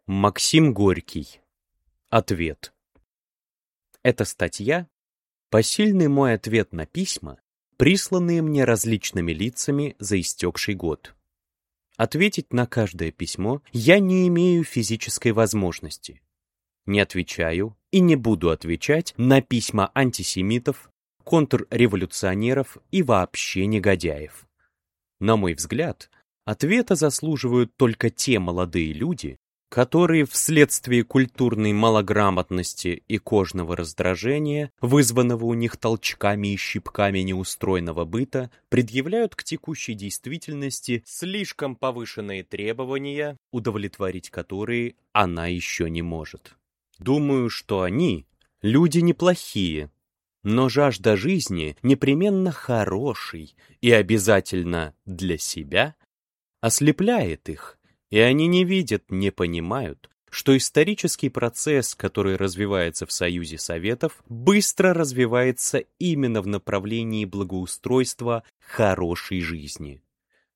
Максим Горький. Ответ. Эта статья — посильный мой ответ на письма, присланные мне различными лицами за истекший год. Ответить на каждое письмо я не имею физической возможности. Не отвечаю и не буду отвечать на письма антисемитов, контрреволюционеров и вообще негодяев. На мой взгляд, ответа заслуживают только те молодые люди, которые вследствие культурной малограмотности и кожного раздражения, вызванного у них толчками и щипками неустроенного быта, предъявляют к текущей действительности слишком повышенные требования, удовлетворить которые она еще не может. Думаю, что они — люди неплохие, но жажда жизни непременно хорошей и обязательно для себя ослепляет их, и они не видят, не понимают, что исторический процесс, который развивается в Союзе Советов, быстро развивается именно в направлении благоустройства хорошей жизни.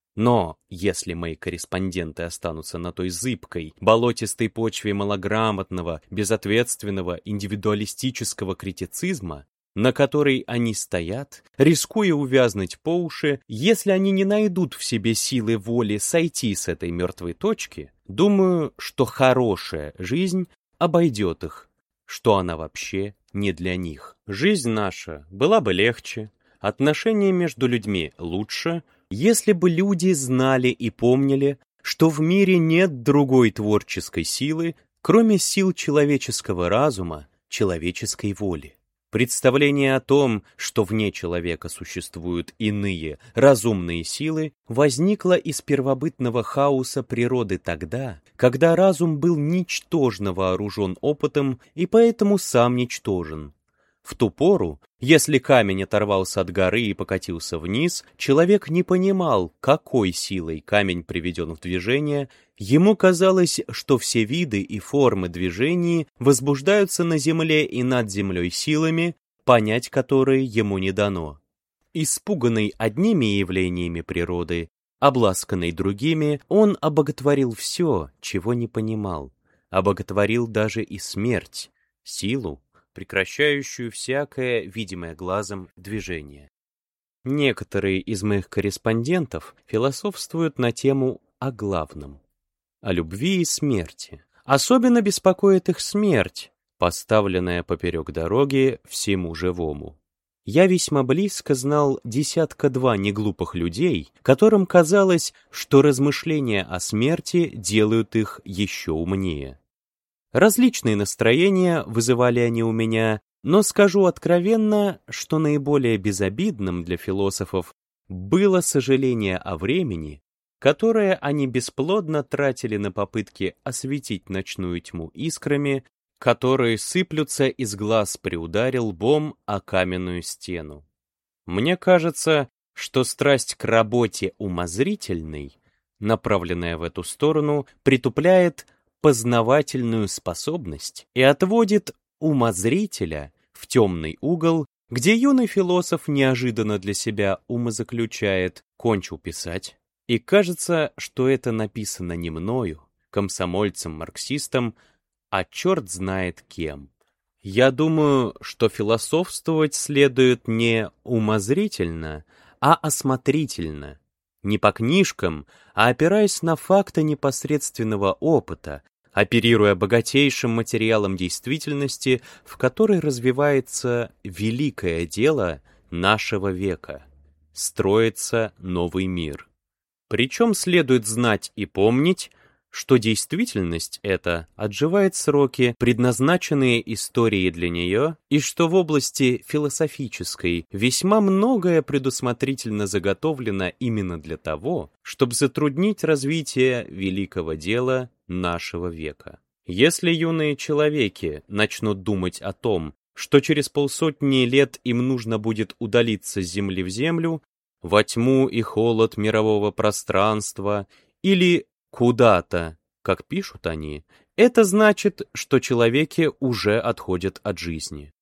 Но если мои корреспонденты останутся на той зыбкой, болотистой почве малограмотного, безответственного, индивидуалистического критицизма, на которой они стоят, рискуя увязнуть по уши, если они не найдут в себе силы воли сойти с этой мертвой точки, думаю, что хорошая жизнь обойдет их, что она вообще не для них. Жизнь наша была бы легче, отношения между людьми лучше, если бы люди знали и помнили, что в мире нет другой творческой силы, кроме сил человеческого разума, человеческой воли. Представление о том, что вне человека существуют иные, разумные силы, возникло из первобытного хаоса природы тогда, когда разум был ничтожно вооружен опытом и поэтому сам ничтожен. В ту пору, если камень оторвался от горы и покатился вниз, человек не понимал, какой силой камень приведен в движение, ему казалось, что все виды и формы движений возбуждаются на земле и над землей силами, понять которые ему не дано. Испуганный одними явлениями природы, обласканный другими, он обоготворил все, чего не понимал, обоготворил даже и смерть, силу, прекращающую всякое видимое глазом движение. Некоторые из моих корреспондентов философствуют на тему о главном, о любви и смерти. Особенно беспокоит их смерть, поставленная поперек дороги всему живому. Я весьма близко знал десятка-два неглупых людей, которым казалось, что размышления о смерти делают их еще умнее. Различные настроения вызывали они у меня, но скажу откровенно, что наиболее безобидным для философов было сожаление о времени, которое они бесплодно тратили на попытки осветить ночную тьму искрами, которые сыплются из глаз при ударе лбом о каменную стену. Мне кажется, что страсть к работе умозрительной, направленная в эту сторону, притупляет познавательную способность и отводит умозрителя в темный угол, где юный философ неожиданно для себя умозаключает «кончил писать», и кажется, что это написано не мною, комсомольцем-марксистом, а черт знает кем. Я думаю, что философствовать следует не умозрительно, а осмотрительно, не по книжкам, а опираясь на факты непосредственного опыта, оперируя богатейшим материалом действительности, в которой развивается великое дело нашего века — строится новый мир. Причем следует знать и помнить, что действительность эта отживает сроки, предназначенные историей для нее, и что в области философической весьма многое предусмотрительно заготовлено именно для того, чтобы затруднить развитие великого дела нашего века. Если юные человеки начнут думать о том, что через полсотни лет им нужно будет удалиться с земли в землю, во тьму и холод мирового пространства или куда-то, как пишут они, это значит, что человеки уже отходят от жизни.